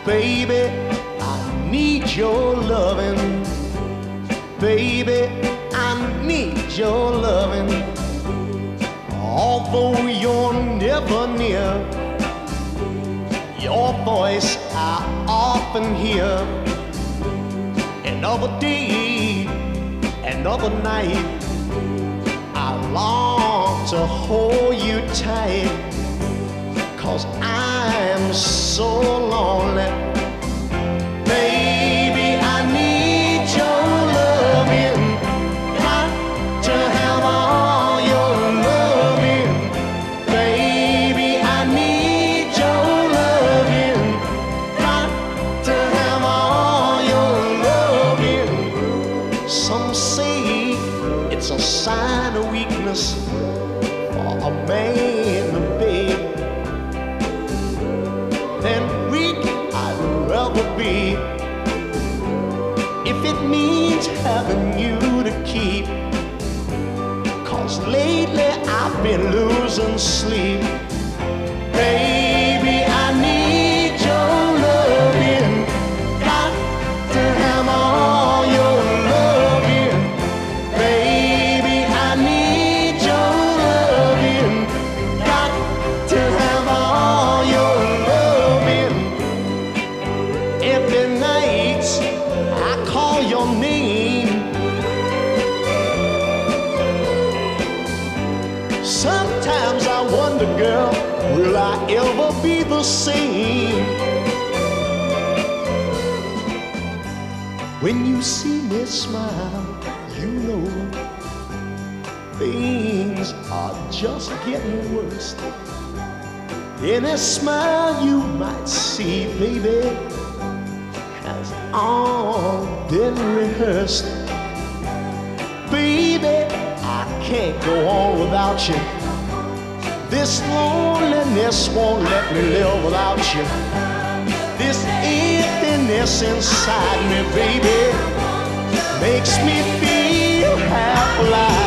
Baby, I need your loving. Baby, I need your loving. Although you're never near, your voice I often hear. Another day, another night, I long to hold you tight, 'cause I'm so lonely. Baby, I need your loving. Got to have all your loving. Baby, I need your loving. Got to have all your loving. Some say it's a sign of weakness for a man to beg. Then weak I'd rather be, if it means having you to keep. 'Cause lately I've been losing sleep. Baby, I need your loving. Got to have all your loving. Baby, I need your loving. Got to have all your loving. Every night I call your name. Sometimes I wonder, girl, will I ever be the same? When you see me smile, you know things are just getting worse. Any smile you might see, baby, has all been rehearsed. Baby, I can't go on without you. This loneliness won't let me live without you. This emptiness inside me, baby, makes me feel half alive.